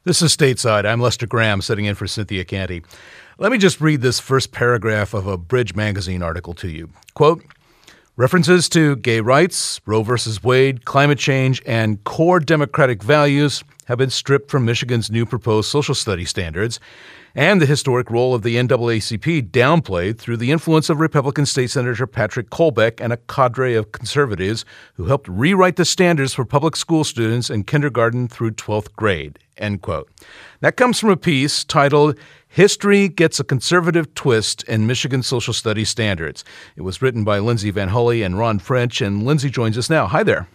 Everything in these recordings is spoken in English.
This is Stateside. I'm Lester Graham, sitting in for Cynthia Canty. Let me just read this first paragraph of a Bridge magazine article to you. Quote, references to gay rights, Roe v. Wade, climate change, and core democratic values have been stripped from Michigan's new proposed social studies standards, and the historic role of the NAACP downplayed through the influence of Republican State Senator Patrick Kolbeck and a cadre of conservatives who helped rewrite the standards for public school students in kindergarten through 12th grade, end quote. That comes from a piece titled History Gets a Conservative Twist in Michigan Social Studies Standards. It was written by Lindsay Van Hully and Ron French, and Lindsay joins us now. Hi there.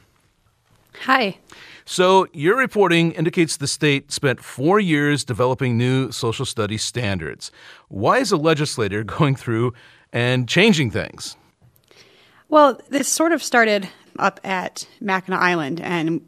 Hi. So your reporting indicates the state spent 4 years developing new social studies standards. Why is a legislator going through and changing things? Well, this sort of started up at Mackinac Island, and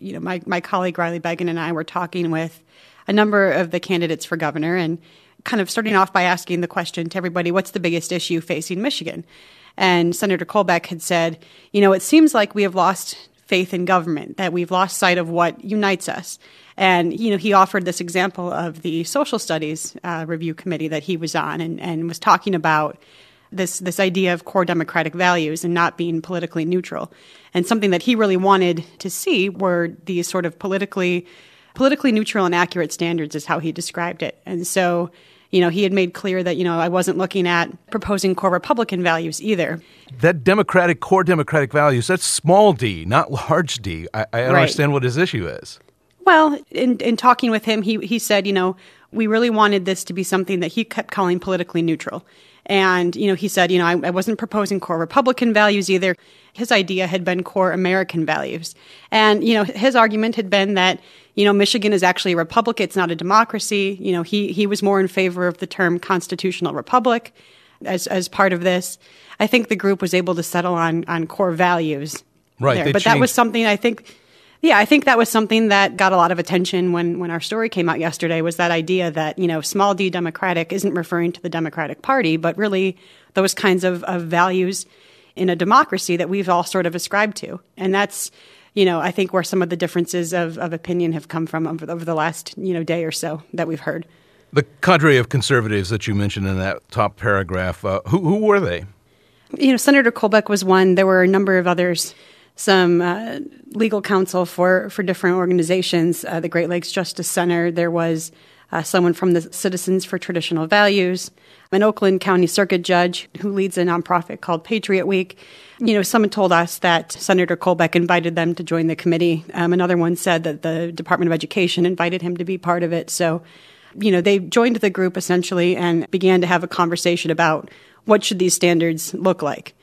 my colleague Riley Beggin and I were talking with a number of the candidates for governor and kind of starting off by asking the question to everybody, what's the biggest issue facing Michigan? And Senator Kolbeck had said, it seems like we have lost faith in government, that we've lost sight of what unites us. And, he offered this example of the social studies review committee that he was on and was talking about this idea of core democratic values and not being politically neutral. And something that he really wanted to see were these sort of politically neutral and accurate standards is how he described it. And so, he had made clear that, I wasn't looking at proposing core Republican values either. That core democratic values, that's small d, not large d. I don't understand what his issue is. Well, in talking with him, he said, we really wanted this to be something that he kept calling politically neutral. And, he said, I wasn't proposing core Republican values either. His idea had been core American values. And, his argument had been that, Michigan is actually a republic. It's not a democracy. He was more in favor of the term constitutional republic as part of this. I think the group was able to settle on core values. Right. But that was something I think that was something that got a lot of attention when our story came out yesterday, was that idea that, small d Democratic isn't referring to the Democratic Party, but really those kinds of values in a democracy that we've all sort of ascribed to. And that's, I think where some of the differences of opinion have come from over the last, day or so that we've heard. The cadre of conservatives that you mentioned in that top paragraph, who were they? Senator Kolbeck was one. There were a number of others. Some legal counsel for different organizations, the Great Lakes Justice Center. There was someone from the Citizens for Traditional Values, an Oakland County Circuit judge who leads a nonprofit called Patriot Week. Someone told us that Senator Kolbeck invited them to join the committee. Another one said that the Department of Education invited him to be part of it. So, they joined the group essentially and began to have a conversation about what should these standards look like.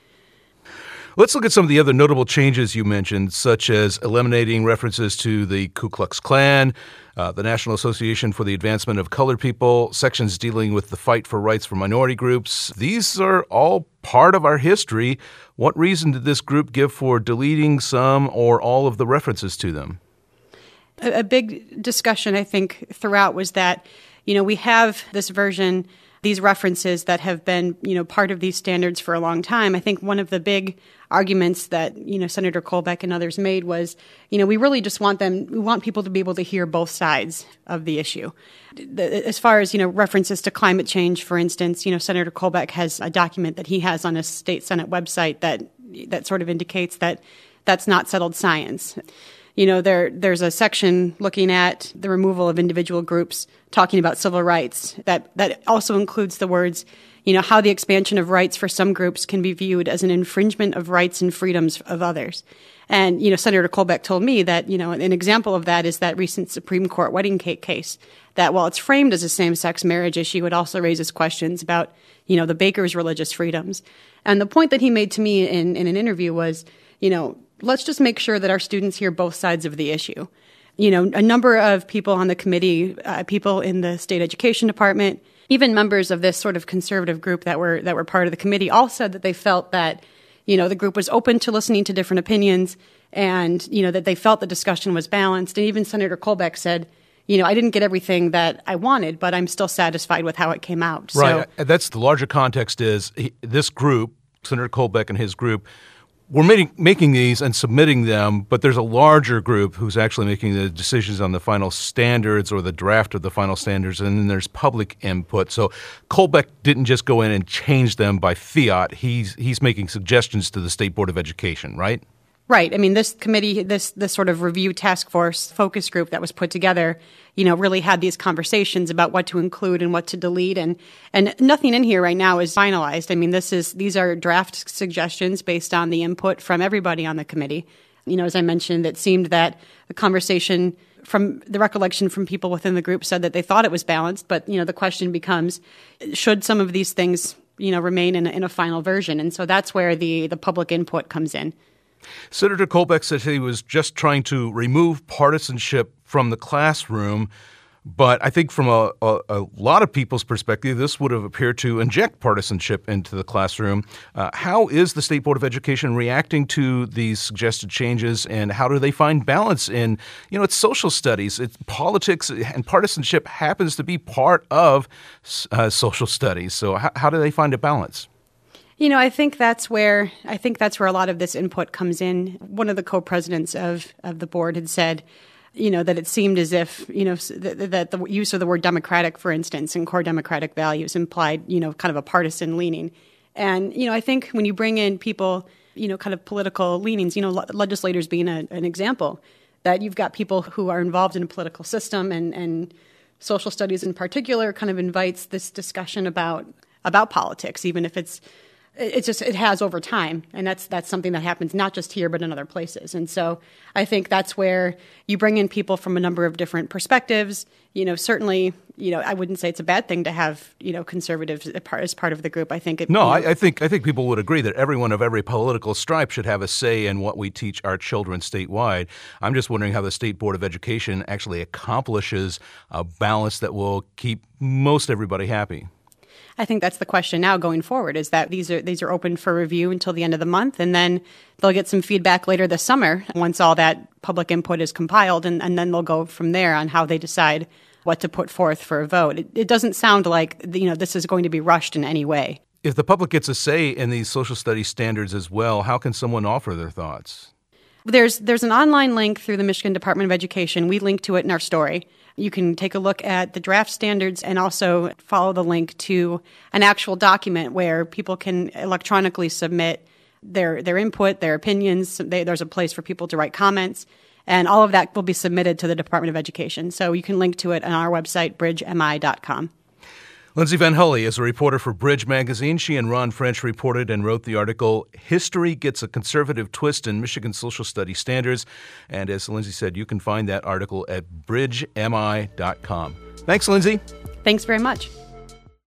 Let's look at some of the other notable changes you mentioned, such as eliminating references to the Ku Klux Klan, the National Association for the Advancement of Colored People, sections dealing with the fight for rights for minority groups. These are all part of our history. What reason did this group give for deleting some or all of the references to them? A big discussion, I think, throughout was that, we have this version, these references that have been, part of these standards for a long time. I think one of the big arguments that, Senator Kolbeck and others made was, we really just want people to be able to hear both sides of the issue. As far as, references to climate change, for instance, Senator Kolbeck has a document that he has on his state Senate website that sort of indicates that that's not settled science. There's a section looking at the removal of individual groups, talking about civil rights, that also includes the words, how the expansion of rights for some groups can be viewed as an infringement of rights and freedoms of others. And, Senator Kolbeck told me that, an example of that is that recent Supreme Court wedding cake case, that while it's framed as a same-sex marriage issue, it also raises questions about, the baker's religious freedoms. And the point that he made to me in an interview was, let's just make sure that our students hear both sides of the issue. A number of people on the committee, people in the state education department, even members of this sort of conservative group that were part of the committee, all said that they felt that, the group was open to listening to different opinions and, that they felt the discussion was balanced. And even Senator Kolbeck said, I didn't get everything that I wanted, but I'm still satisfied with how it came out. Right. So, that's the larger context is this group, Senator Kolbeck and his group, we're making these and submitting them, but there's a larger group who's actually making the decisions on the final standards or the draft of the final standards, and then there's public input. So Colbeck didn't just go in and change them by fiat. He's making suggestions to the State Board of Education, right? Right. I mean, this committee, this sort of review task force focus group that was put together, really had these conversations about what to include and what to delete, and nothing in here right now is finalized. I mean, these are draft suggestions based on the input from everybody on the committee. As I mentioned, it seemed that the conversation from the recollection from people within the group said that they thought it was balanced, but the question becomes, should some of these things remain in a final version? And so that's where the public input comes in. Senator Colbeck said he was just trying to remove partisanship from the classroom, but I think from a lot of people's perspective, this would have appeared to inject partisanship into the classroom. How is the State Board of Education reacting to these suggested changes, and how do they find balance in, it's social studies, it's politics, and partisanship happens to be part of social studies. So how do they find a balance? I think that's where a lot of this input comes in. One of the co-presidents of the board had said, that it seemed as if, that the use of the word democratic, for instance, and core democratic values implied, kind of a partisan leaning. And, I think when you bring in people, kind of political leanings, legislators being an example, that you've got people who are involved in a political system, and social studies in particular kind of invites this discussion about politics, even if it has over time, and that's something that happens not just here but in other places. And so I think that's where you bring in people from a number of different perspectives. Certainly, I wouldn't say it's a bad thing to have conservatives as part of the group. I think I think people would agree that everyone of every political stripe should have a say in what we teach our children statewide. I'm just wondering how the State Board of Education actually accomplishes a balance that will keep most everybody happy. I think that's the question now going forward, is that these are open for review until the end of the month, and then they'll get some feedback later this summer once all that public input is compiled, and then they'll go from there on how they decide what to put forth for a vote. It doesn't sound like this is going to be rushed in any way. If the public gets a say in these social studies standards as well, how can someone offer their thoughts? There's an online link through the Michigan Department of Education. We link to it in our story. You can take a look at the draft standards and also follow the link to an actual document where people can electronically submit their input, their opinions. There's a place for people to write comments, and all of that will be submitted to the Department of Education. So you can link to it on our website, bridgemi.com. Lindsay Van Hully is a reporter for Bridge Magazine. She and Ron French reported and wrote the article, History Gets a Conservative Twist in Michigan Social Studies Standards. And as Lindsay said, you can find that article at bridgemi.com. Thanks, Lindsay. Thanks very much.